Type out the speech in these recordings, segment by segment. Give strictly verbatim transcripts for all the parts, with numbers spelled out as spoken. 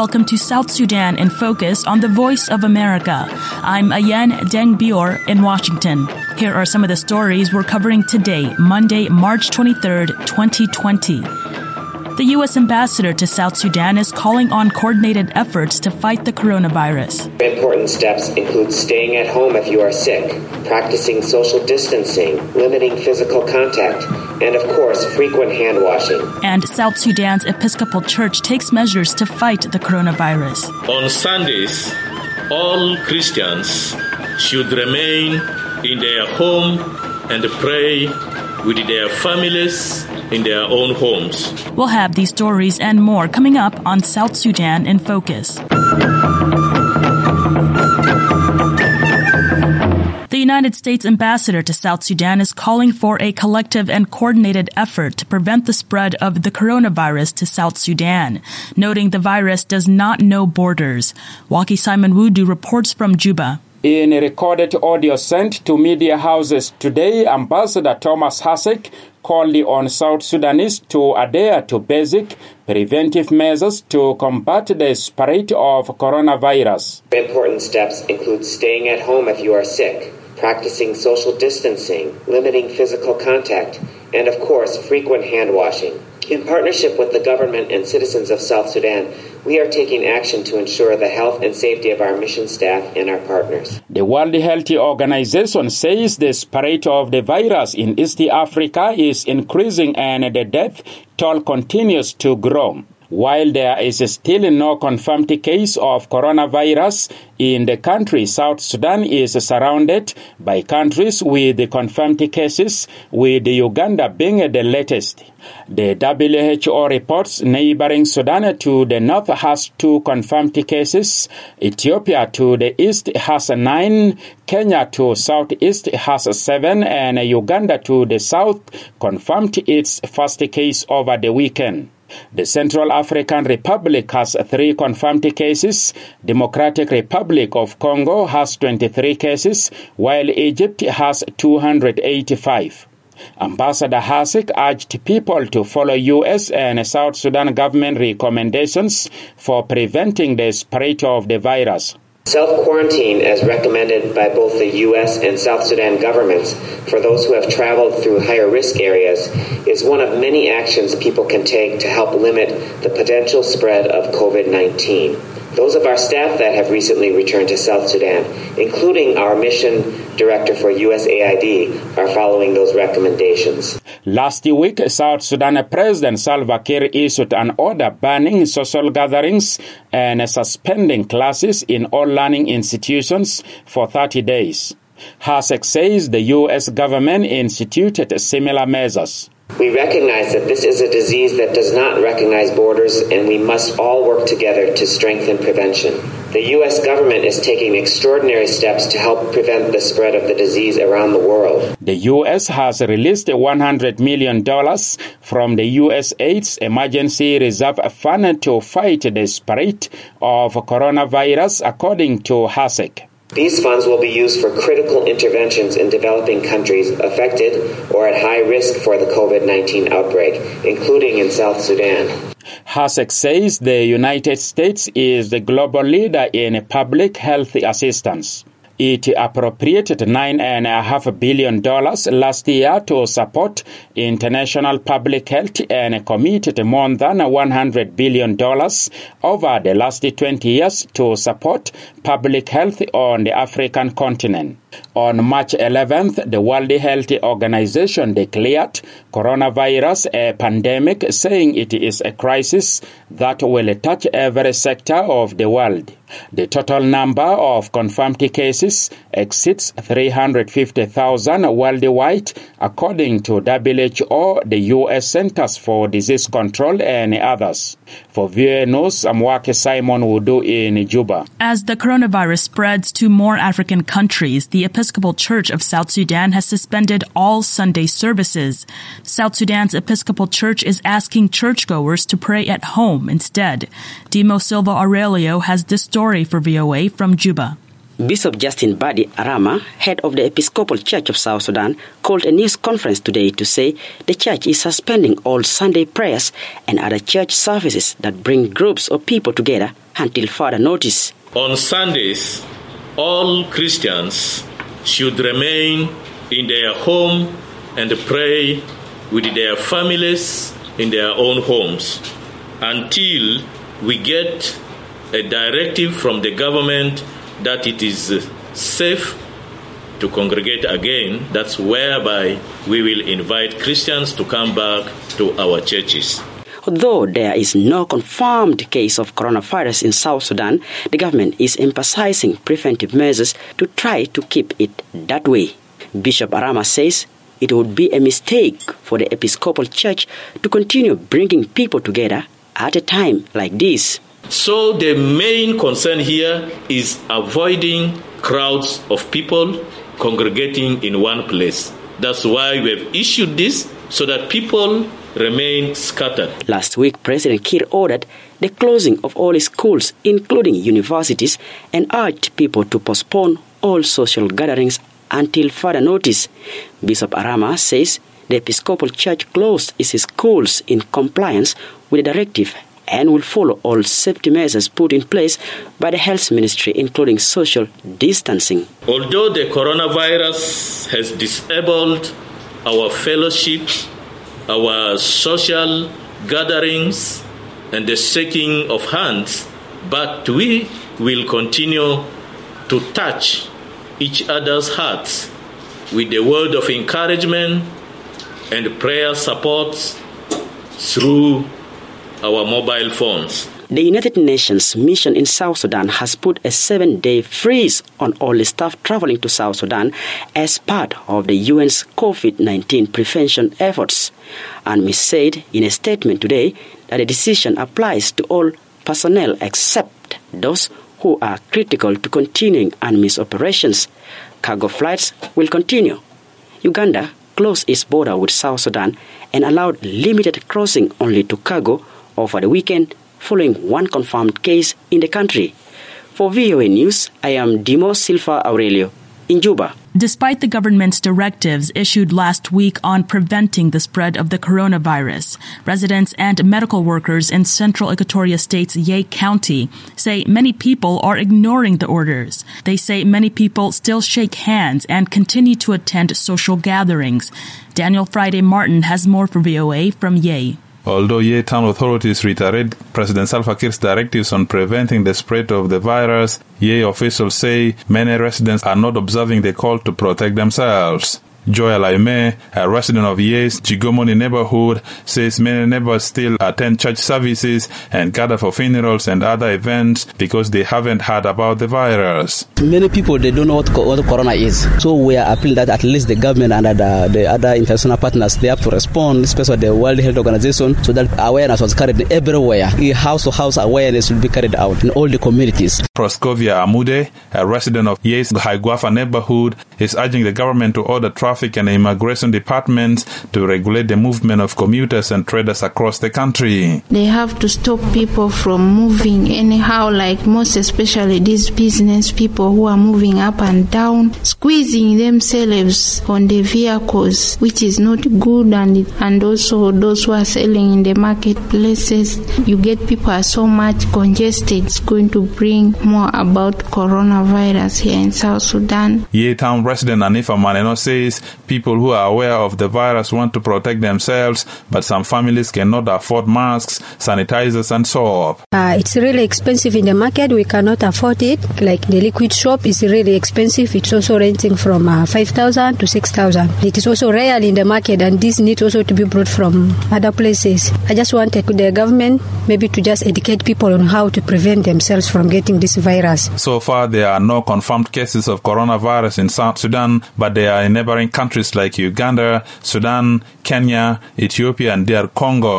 welcome to South Sudan in Focus on the Voice of America. I'm Ayen Deng-Bior in Washington. Here are some of the stories we're covering today, Monday, March twenty-third, twenty twenty. The U S ambassador to South Sudan is calling on coordinated efforts to fight the coronavirus. Important steps include staying at home if you are sick, practicing social distancing, limiting physical contact, and of course, frequent hand washing. And South Sudan's Episcopal Church takes measures to fight the coronavirus. On Sundays, all Christians should remain in their home and pray with their families in their own homes. We'll have these stories and more coming up on South Sudan in Focus. The United States ambassador to South Sudan is calling for a collective and coordinated effort to prevent the spread of the coronavirus to South Sudan, noting the virus does not know borders. Waki Simon Wudu reports from Juba. In a recorded audio sent to media houses today, Ambassador Thomas Hasek called on South Sudanese to adhere to basic preventive measures to combat the spread of coronavirus. Important steps include staying at home if you are sick, practicing social distancing, limiting physical contact, and of course, frequent hand washing. In partnership with the government and citizens of South Sudan, we are taking action to ensure the health and safety of our mission staff and our partners. The World Health Organization says the spread of the virus in East Africa is increasing and the death toll continues to grow. While there is still no confirmed case of coronavirus in the country, South Sudan is surrounded by countries with confirmed cases, with Uganda being the latest. The W H O reports neighboring Sudan to the north has two confirmed cases. Ethiopia to the east has nine. Kenya to southeast has seven. And Uganda to the south confirmed its first case over the weekend. The Central African Republic has three confirmed cases. Democratic Republic of Congo has twenty-three cases, while Egypt has two hundred eighty-five. Ambassador Hasek urged people to follow U S and South Sudan government recommendations for preventing the spread of the virus. Self-quarantine, as recommended by both the U S and South Sudan governments for those who have traveled through higher risk areas, is one of many actions people can take to help limit the potential spread of covid nineteen. Those of our staff that have recently returned to South Sudan, including our mission director for U S A I D, are following those recommendations. Last week, South Sudan President Salva Kiir issued an order banning social gatherings and suspending classes in all learning institutions for thirty days. Hasek says the U S government instituted similar measures. We recognize that this is a disease that does not recognize borders, and we must all work together to strengthen prevention. The U S government is taking extraordinary steps to help prevent the spread of the disease around the world. The U S has released one hundred million dollars from the U S AIDS Emergency Reserve Fund to fight the spread of coronavirus, according to Hasek. These funds will be used for critical interventions in developing countries affected or at high risk for the covid nineteen outbreak, including in South Sudan. Hasek says the United States is the global leader in public health assistance. It appropriated nine point five billion dollars last year to support international public health and committed more than one hundred billion dollars over the last twenty years to support public health on the African continent. On March eleventh, the World Health Organization declared coronavirus a pandemic, saying it is a crisis that will touch every sector of the world. The total number of confirmed cases exceeds three hundred fifty thousand worldwide, according to W H O, the U S Centers for Disease Control, and others. For V O A News, I'm Waki Simon Wudu in Juba. As the coronavirus spreads to more African countries, the Episcopal Church of South Sudan has suspended all Sunday services. South Sudan's Episcopal Church is asking churchgoers to pray at home instead. Dimo Silva Aurelio has this story for V O A from Juba. Bishop Justin Badi Arama, head of the Episcopal Church of South Sudan, called a news conference today to say the church is suspending all Sunday prayers and other church services that bring groups of people together until further notice. On Sundays, all Christians should remain in their home and pray with their families in their own homes until we get a directive from the government that it is safe to congregate again. That's whereby we will invite Christians to come back to our churches. Although there is no confirmed case of coronavirus in South Sudan, the government is emphasizing preventive measures to try to keep it that way. Bishop Arama says it would be a mistake for the Episcopal Church to continue bringing people together at a time like this. So the main concern here is avoiding crowds of people congregating in one place. That's why we have issued this, so that people remain scattered. Last week, President Kiir ordered the closing of all schools, including universities, and urged people to postpone all social gatherings until further notice. Bishop Arama says the Episcopal Church closed its schools in compliance with the directive and will follow all safety measures put in place by the health ministry, including social distancing. Although the coronavirus has disabled our fellowships, our social gatherings, and the shaking of hands, but we will continue to touch each other's hearts with the word of encouragement and prayer support through our mobile phones. The United Nations mission in South Sudan has put a seven-day freeze on all the staff traveling to South Sudan as part of the U N's COVID nineteen prevention efforts. UNMISS said in a statement today that the decision applies to all personnel except those who are critical to continuing UNMISS operations. Cargo flights will continue. Uganda closed its border with South Sudan and allowed limited crossing only to cargo over the weekend, following one confirmed case in the country. For V O A News, I am Dimo Silva Aurelio in Juba. Despite the government's directives issued last week on preventing the spread of the coronavirus, residents and medical workers in central Equatoria State's Yei County say many people are ignoring the orders. They say many people still shake hands and continue to attend social gatherings. Daniel Friday Martin has more for V O A from Yei. Although Yei town authorities reiterate President Salva Kiir's directives on preventing the spread of the virus, Yei officials say many residents are not observing the call to protect themselves. Joya Laime, a resident of Yei's Chigomoni neighborhood, says many neighbors still attend church services and gather for funerals and other events because they haven't heard about the virus. Many people, they don't know what, what corona is. So we are appealing that at least the government and the, the other international partners, they have to respond, especially the World Health Organization, so that awareness was carried everywhere. House-to-house awareness will be carried out in all the communities. Proskovia Amude, a resident of Yei's Haiguafa neighborhood, is urging the government to order traffic and immigration departments to regulate the movement of commuters and traders across the country. They have to stop people from moving anyhow, like most especially these business people who are moving up and down, squeezing themselves on the vehicles, which is not good, and and also those who are selling in the marketplaces. You get people are so much congested. It's going to bring more about coronavirus here in South Sudan. Yei town resident Anifa Maneno says people who are aware of the virus want to protect themselves, but some families cannot afford masks, sanitizers, and soap. Uh, it's really expensive in the market. We cannot afford it. Like the liquid soap is really expensive. It's also ranging from uh, five thousand to six thousand. It is also rare in the market, and this needs also to be brought from other places. I just wanted the government maybe to just educate people on how to prevent themselves from getting this virus. So far, there are no confirmed cases of coronavirus in South Sudan, but they are in neighboring countries like Uganda, Sudan, Kenya, Ethiopia, and D R Congo.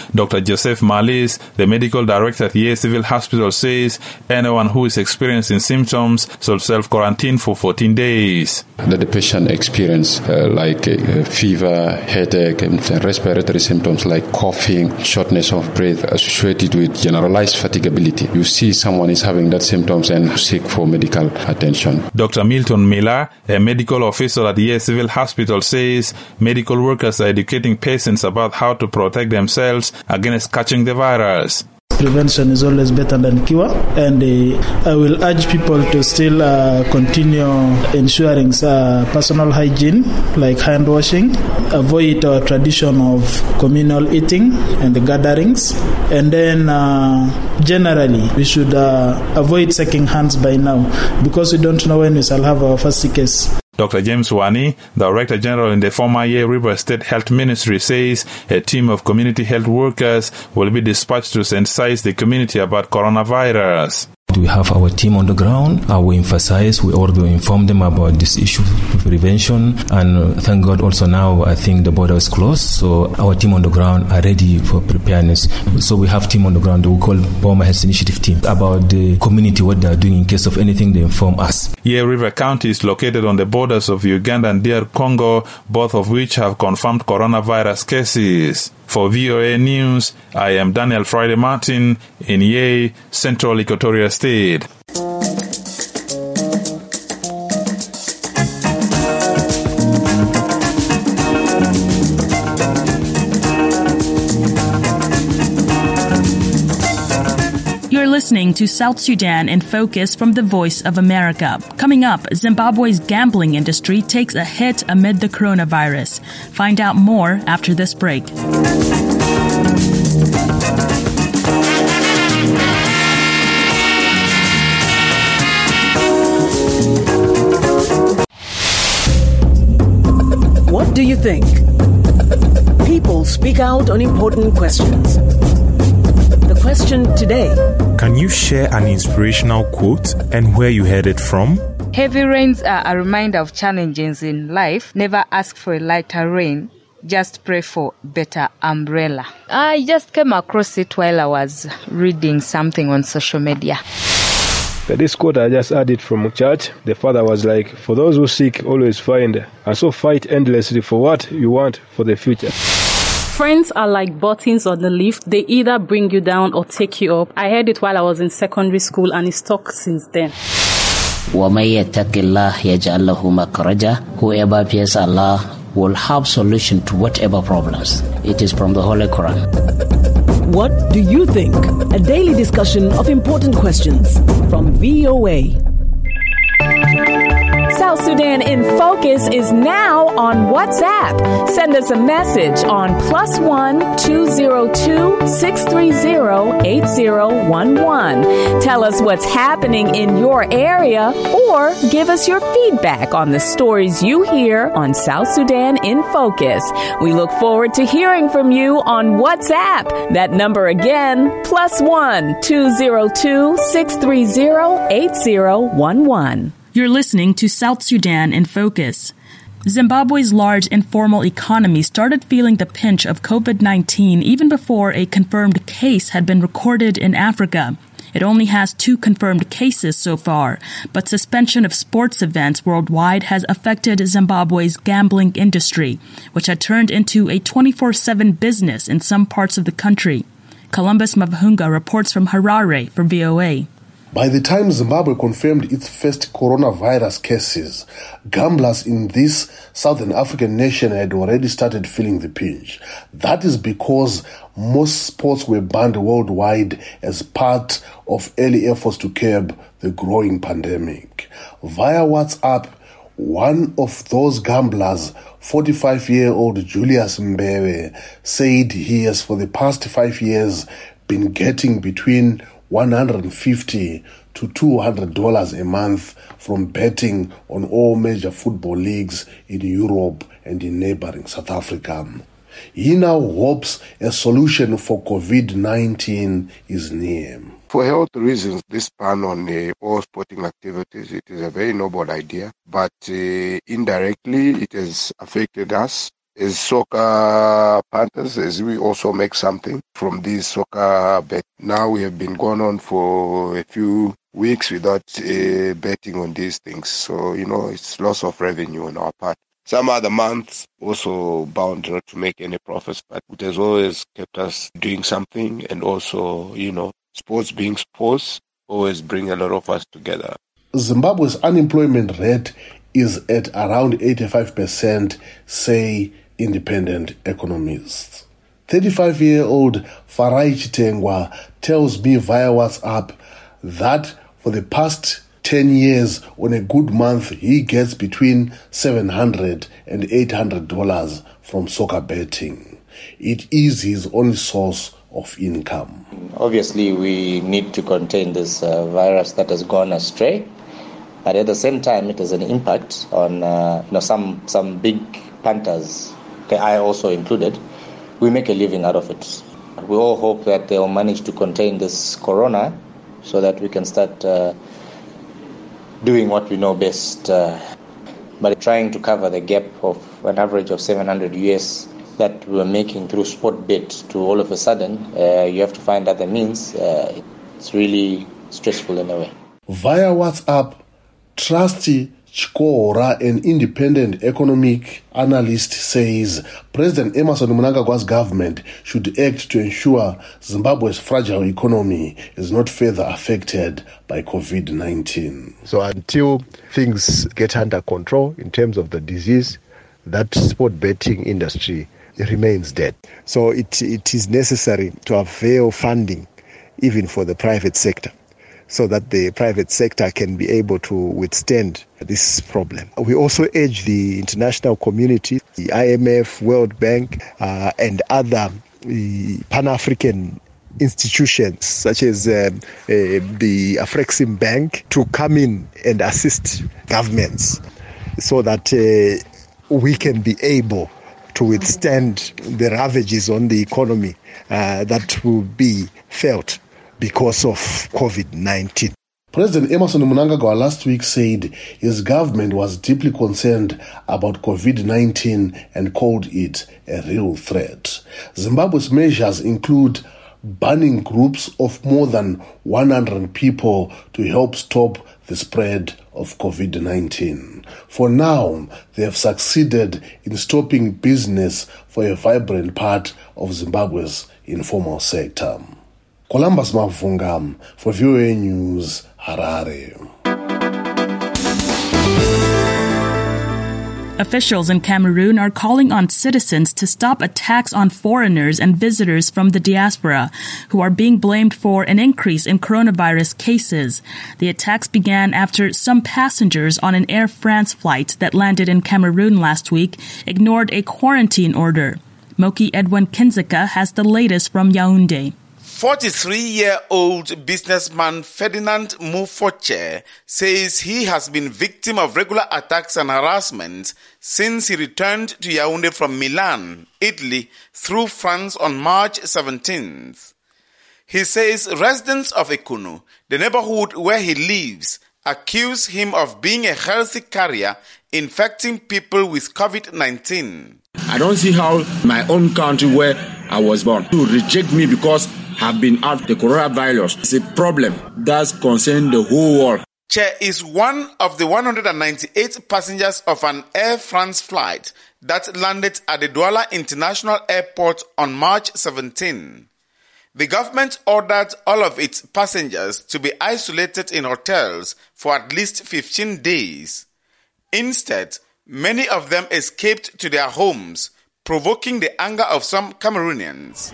Doctor Joseph Malis, the medical director at Yei Civil Hospital, says anyone who is experiencing symptoms should self-quarantine for fourteen days. That the patient experience uh, like uh, fever, headache, and respiratory symptoms like coughing, shortness of breath associated with generalized fatigability. You see someone is having that symptoms and seek for medical attention. Doctor Milton Miller, a medical officer at Yei Civil Hospital, says medical workers are educating patients about how to protect themselves against catching the virus. Prevention is always better than cure, and uh, I will urge people to still uh, continue ensuring uh, personal hygiene, like hand washing, avoid our tradition of communal eating and the gatherings, and then uh, generally we should uh, avoid shaking hands by now, because we don't know when we shall have our first case. Doctor James Wani, Director General in the former Yei River State Health Ministry, says a team of community health workers will be dispatched to sensitize the community about coronavirus. We have our team on the ground. Uh, we emphasize, we also inform them about this issue of prevention. And uh, thank God also now, I think the border is closed. So our team on the ground are ready for preparedness. So we have team on the ground we call Boma Health Initiative team. About the community, what they are doing in case of anything, they inform us. Yei River County is located on the borders of Uganda and D R Congo, both of which have confirmed coronavirus cases. For V O A News, I am Daniel Friday Martin in Yei, Central Equatoria State. You're listening to South Sudan in Focus from the Voice of America. Coming up, Zimbabwe's gambling industry takes a hit amid the coronavirus. Find out more after this break. What do you think? People speak out on important questions. The question today: can you share an inspirational quote and where you heard it from? Heavy rains are a reminder of challenges in life. Never ask for a lighter rain. Just pray for better umbrella. I just came across it while I was reading something on social media. This quote I just added from church. The father was like, for those who seek, always find. And so fight endlessly for what you want for the future. Friends are like buttons on the lift. They either bring you down or take you up. I heard it while I was in secondary school and it's stuck since then. Whoever fears Allah will have solution to whatever problems. It is from the Holy Quran. What do you think? A daily discussion of important questions from V O A. South Sudan in Focus is now on WhatsApp. Send us a message on plus one two zero two six three zero eight zero one one. Tell us what's happening in your area or give us your feedback on the stories you hear on South Sudan in Focus. We look forward to hearing from you on WhatsApp. That number again, plus one two zero two six three zero eight zero one one. You're listening to South Sudan in Focus. Zimbabwe's large informal economy started feeling the pinch of covid nineteen even before a confirmed case had been recorded in Africa. It only has two confirmed cases so far, but suspension of sports events worldwide has affected Zimbabwe's gambling industry, which had turned into a twenty-four seven business in some parts of the country. Columbus Mavhunga reports from Harare for V O A. By the time Zimbabwe confirmed its first coronavirus cases, gamblers in this Southern African nation had already started feeling the pinch. That is because most sports were banned worldwide as part of early efforts to curb the growing pandemic. Via WhatsApp, one of those gamblers, forty-five-year-old Julius Mbewe, said he has for the past five years been getting between one hundred fifty to two hundred dollars a month from betting on all major football leagues in Europe and in neighboring South Africa. He now hopes a solution for covid nineteen is near. For health reasons, this ban on uh, all sporting activities, it is a very noble idea, but uh, indirectly it has affected us As soccer partners, as we also make something from these soccer bet. Now we have been going on for a few weeks without uh, betting on these things. So, you know, it's loss of revenue on our part. Some other months also bound not to make any profits, but it has always kept us doing something. And also, you know, sports being sports always bring a lot of us together. Zimbabwe's unemployment rate is at around eighty-five percent, say independent economists. thirty-five-year-old Farai Chitengwa tells me via WhatsApp that for the past ten years, on a good month, he gets between seven hundred and eight hundred dollars from soccer betting. It is his only source of income. Obviously, we need to contain this uh, virus that has gone astray, but at the same time, it has an impact on uh, you know some some big punters. Okay, I also included. We make a living out of it. We all hope that they will manage to contain this corona, so that we can start uh, doing what we know best. Uh, but trying to cover the gap of an average of seven hundred U S that we were making through sport bet to all of a sudden, uh, you have to find other means. Uh, it's really stressful in a way. Via WhatsApp, Trusty Chikora, an independent economic analyst, says President Emmerson Mnangagwa's government should act to ensure Zimbabwe's fragile economy is not further affected by covid nineteen. So until things get under control in terms of the disease, that sport betting industry remains dead. So it it is necessary to avail funding even for the private sector, so that the private sector can be able to withstand this problem. We also urge the international community, the I M F, World Bank, uh, and other uh, Pan-African institutions such as uh, uh, the Afrexim Bank to come in and assist governments so that uh, we can be able to withstand the ravages on the economy uh, that will be felt because of covid nineteen. President Emmerson Mnangagwa last week said his government was deeply concerned about covid nineteen and called it a real threat. Zimbabwe's measures include banning groups of more than one hundred people to help stop the spread of covid nineteen. For now, they have succeeded in stopping business for a vibrant part of Zimbabwe's informal sector. Columbus Mavunga for V O A News, Harare. Officials in Cameroon are calling on citizens to stop attacks on foreigners and visitors from the diaspora who are being blamed for an increase in coronavirus cases. The attacks began after some passengers on an Air France flight that landed in Cameroon last week ignored a quarantine order. Moki Edwin Kinzeka has the latest from Yaoundé. forty-three-year-old businessman Ferdinand Mufoche says he has been victim of regular attacks and harassment since he returned to Yaoundé from Milan, Italy, through France on March seventeenth. He says residents of Ekunu, the neighborhood where he lives, accuse him of being a healthy carrier infecting people with covid nineteen. I don't see how my own country where I was born to reject me because I've been out the coronavirus. It's a problem that's concerning the whole world. Che is one of the one hundred ninety-eight passengers of an Air France flight that landed at the Douala International Airport on March seventeenth. The government ordered all of its passengers to be isolated in hotels for at least fifteen days. Instead, many of them escaped to their homes, provoking the anger of some Cameroonians.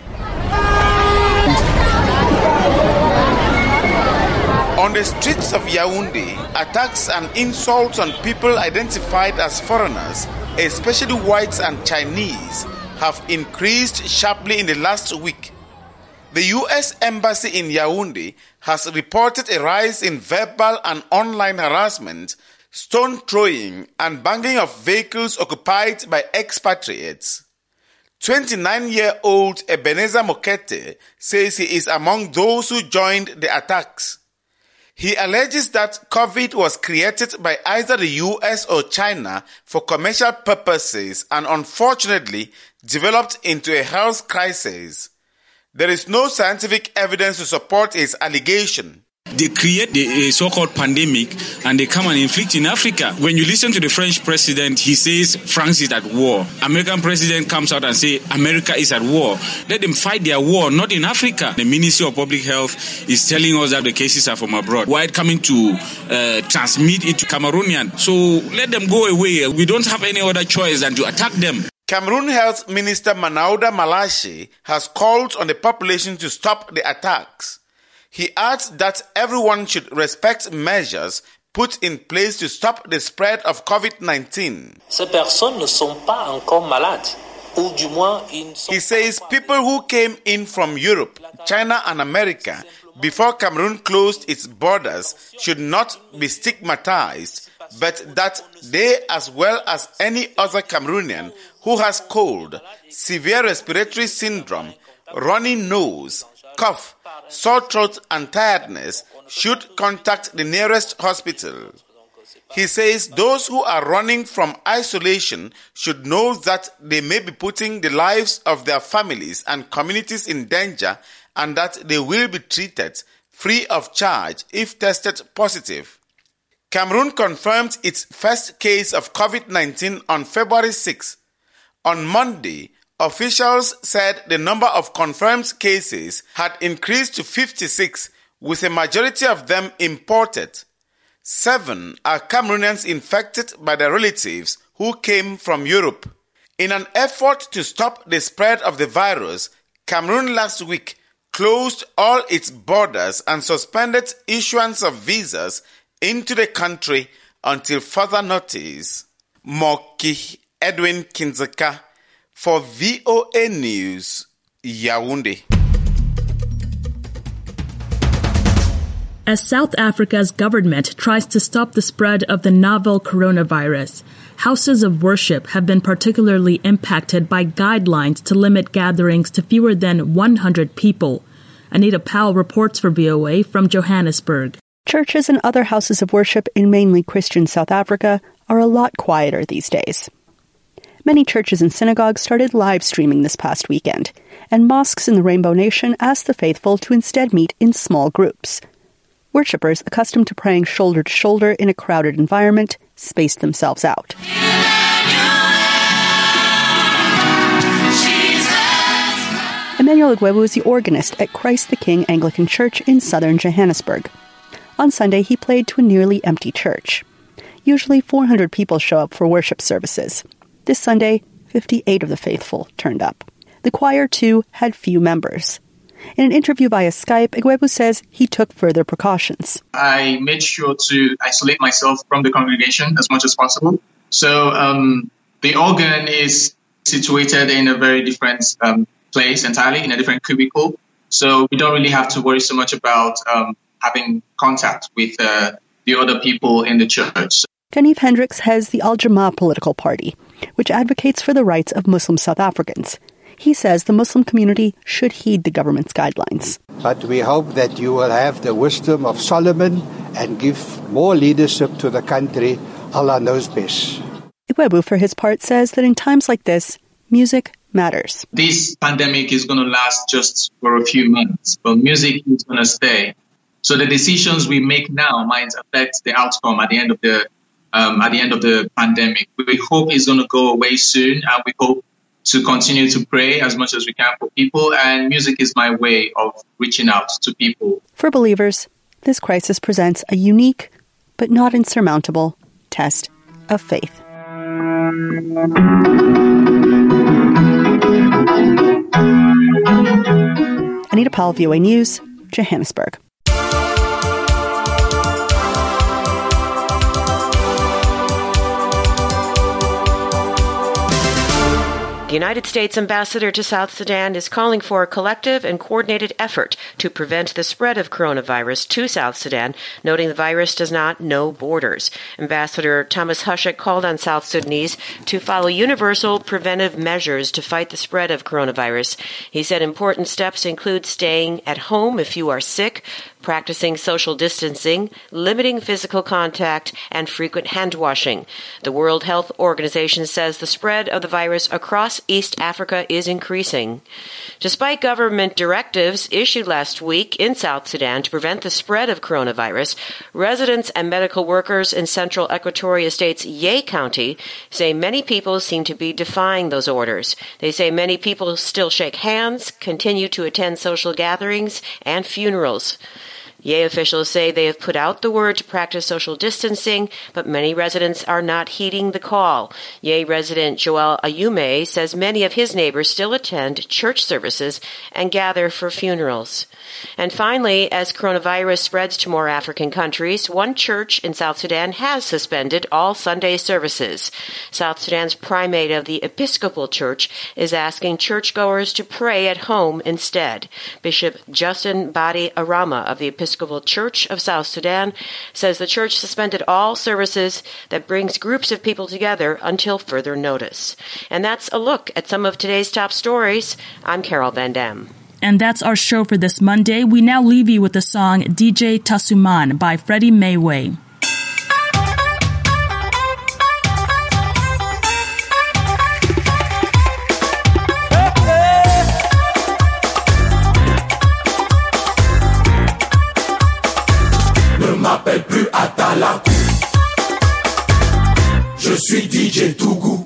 On the streets of Yaoundé, attacks and insults on people identified as foreigners, especially whites and Chinese, have increased sharply in the last week. The U S Embassy in Yaoundé has reported a rise in verbal and online harassment, stone throwing, and banging of vehicles occupied by expatriates. twenty-nine-year-old Ebenezer Mokete says he is among those who joined the attacks. He alleges that COVID was created by either the U S or China for commercial purposes and unfortunately developed into a health crisis. There is no scientific evidence to support his allegation. They create the uh, so-called pandemic and they come and inflict in Africa. When you listen to the French president, he says France is at war. American president comes out and says America is at war. Let them fight their war, not in Africa. The Ministry of Public Health is telling us that the cases are from abroad. Why coming to uh, transmit it to Cameroonian? So let them go away. We don't have any other choice than to attack them. Cameroon Health Minister Manauda Malache has called on the population to stop the attacks. He adds that everyone should respect measures put in place to stop the spread of COVID nineteen. Ces personnes ne sont pas encore malades. Ou du moins, ils ne sont He says people who came in from Europe, China and America before Cameroon closed its borders should not be stigmatized, but that they, as well as any other Cameroonian who has cold, severe respiratory syndrome, runny nose, cough, sore throat and tiredness should contact the nearest hospital. He says those who are running from isolation should know that they may be putting the lives of their families and communities in danger and that they will be treated free of charge if tested positive. Cameroon confirmed its first case of COVID nineteen on February sixth. On Monday, officials said the number of confirmed cases had increased to fifty-six, with a majority of them imported. Seven are Cameroonians infected by their relatives who came from Europe. In an effort to stop the spread of the virus, Cameroon last week closed all its borders and suspended issuance of visas into the country until further notice. Moki Edwin Kinzeka for V O A News, Yaoundé. As South Africa's government tries to stop the spread of the novel coronavirus, houses of worship have been particularly impacted by guidelines to limit gatherings to fewer than one hundred people. Anita Powell reports for V O A from Johannesburg. Churches and other houses of worship in mainly Christian South Africa are a lot quieter these days. Many churches and synagogues started live streaming this past weekend, and mosques in the Rainbow Nation asked the faithful to instead meet in small groups. Worshippers accustomed to praying shoulder to shoulder in a crowded environment spaced themselves out. Emmanuel Igwebu is the organist at Christ the King Anglican Church in southern Johannesburg. On Sunday, he played to a nearly empty church. Usually four hundred people show up for worship services. This Sunday, fifty-eight of the faithful turned up. The choir, too, had few members. In an interview via Skype, Igwebu says he took further precautions. I made sure to isolate myself from the congregation as much as possible. So um, the organ is situated in a very different um, place entirely, in a different cubicle. So we don't really have to worry so much about um, having contact with uh, the other people in the church. Genieve Hendricks heads the Al Jamaa political party, which advocates for the rights of Muslim South Africans. He says the Muslim community should heed the government's guidelines. But we hope that you will have the wisdom of Solomon and give more leadership to the country. Allah knows best. Igwebu, for his part, says that in times like this, music matters. This pandemic is going to last just for a few months, but music is going to stay. So the decisions we make now might affect the outcome at the end of the um, at the end of the pandemic. We hope it's going to go away soon, and we hope to continue to pray as much as we can for people, and music is my way of reaching out to people. For believers, this crisis presents a unique, but not insurmountable, test of faith. Anita Powell, V O A News, Johannesburg. The United States ambassador to South Sudan is calling for a collective and coordinated effort to prevent the spread of coronavirus to South Sudan, noting the virus does not know borders. Ambassador Thomas Hushek called on South Sudanese to follow universal preventive measures to fight the spread of coronavirus. He said important steps include staying at home if you are sick, practicing social distancing, limiting physical contact, and frequent hand washing. The World Health Organization says the spread of the virus across East Africa is increasing. Despite government directives issued last week in South Sudan to prevent the spread of coronavirus, residents and medical workers in central Equatoria State's Yei County say many people seem to be defying those orders. They say many people still shake hands, continue to attend social gatherings and funerals. Yei officials say they have put out the word to practice social distancing, but many residents are not heeding the call. Yei resident Joel Ayume says many of his neighbors still attend church services and gather for funerals. And finally, as coronavirus spreads to more African countries, one church in South Sudan has suspended all Sunday services. South Sudan's primate of the Episcopal Church is asking churchgoers to pray at home instead. Bishop Justin Badi Arama of the Episcopal Episcopal Church of South Sudan says the church suspended all services that brings groups of people together until further notice. And that's a look at some of today's top stories. I'm Carol Van Dam. And that's our show for this Monday. We now leave you with the song D J Tasuman by Freddie Mayway. M'appelle plus Atalakou. Je suis D J Tougou.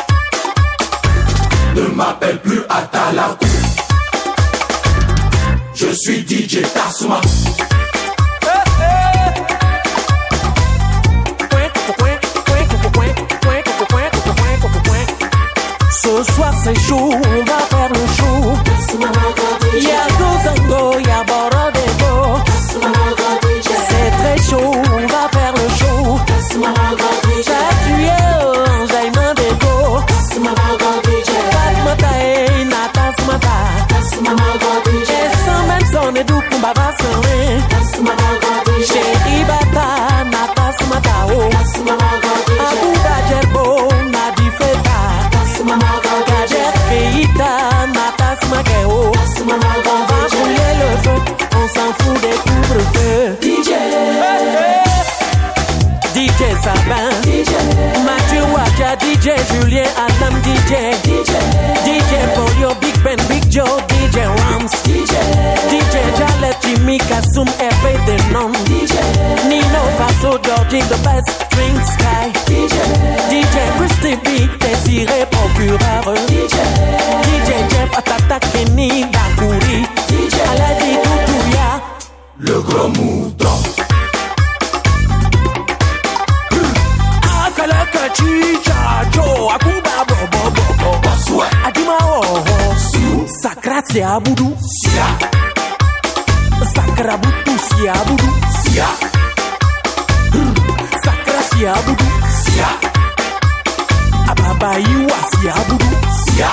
Ne m'appelle plus Atalakou. Je suis D J Tasuma. Ce soir c'est chaud, on va faire le show. Y'a Gozango, y'a Borodego. C'est très chaud, on va faire le show. Saturé, enjaillement d'ego. Fatmata et Nata Smata. Et sans même son et doux, Kumba va sonner. Chéri Bata, Nata Smata. Abouda Djerbo, Nadi Feta. Kader Keita, Nata Smakeo. On va brûler le feu, on s'en fout des couvre-feux. D J D J Sabin, D J Mathieu Waja, D J Julien Adam, D J D J Polio, Big Ben, Big Joe, D J Rams, D J D J Jalet, Jimmy Kasum, F A The Non, D J Nino Faso, Georgie, The Best, Drink Sky, D J D J Christy B, Désiré Procureur, D J D J Jeff Atata, Kenny Dakouri, D J Aladi Doudouya, le gros mouton. Akalaka chicha jo akuba bobo bobo baswa adima oh siu sakrati abudu sia sakrabutu sia abudu sia sakrati abudu sia ababa iwa sia abudu sia.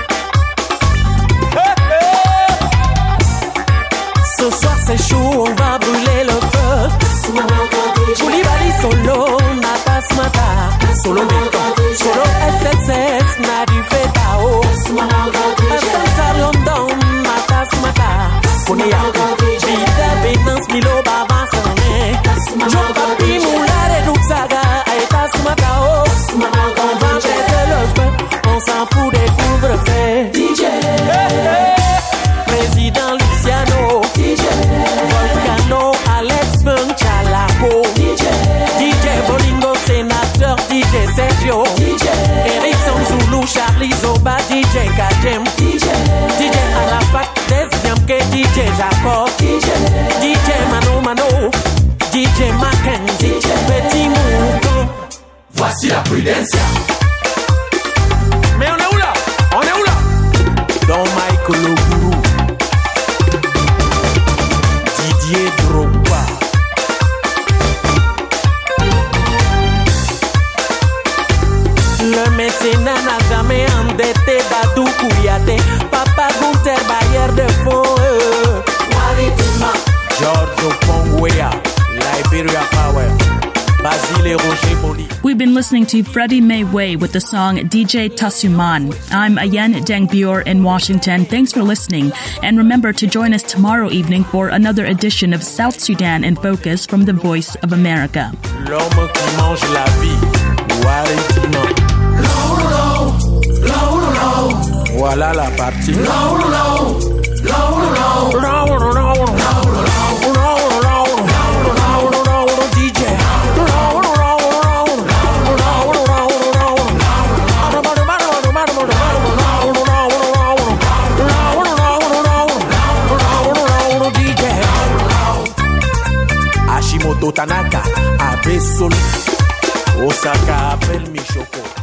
Ce soir c'est chaud, on va brûler le feu. Koulibaly solo, Nata Smata. Solo Meto, solo S S S, Nadi Fetao. Sansa London, Nata Smata. Koniako, Vida Venance, Milo Baba Sane. Jo Papi Moulare Duxaga, Aeta Smatao. On va baiser le feu, on s'en fout des couvre-feux. D J Président Luciano, D J Volcano, Alex Funchalaco, D J D J Bolingo, Sénateur, D J Sergio, D J Erickson Zulu, Charlie Zoba, D J Kajem, D J D J Arafat, Desdiamke, D J Jacob, D J D J Mano Mano, D J Mackenzie, Petit Mouton. Voici la Prudencia. Mais on est où là? On est où là? Don Michael Oguru, Didier Drogba, le mécénat n'a jamais endetté Badou Kouyaté, Papa Gunther Bayer de Faux, George Opongwea, Liberia Power, Basile Roger Boli. We've been been listening to Freddie Mae Way with the song D J Tasuman. I'm Ayen Dengbior in Washington. Thanks for listening. And remember to join us tomorrow evening for another edition of South Sudan in Focus from the Voice of America. L'homme qui mange la vie, Warikino. Voilà la partie. Hashimoto Tanaka, Abe Solo, Osaka, appelle Michoko.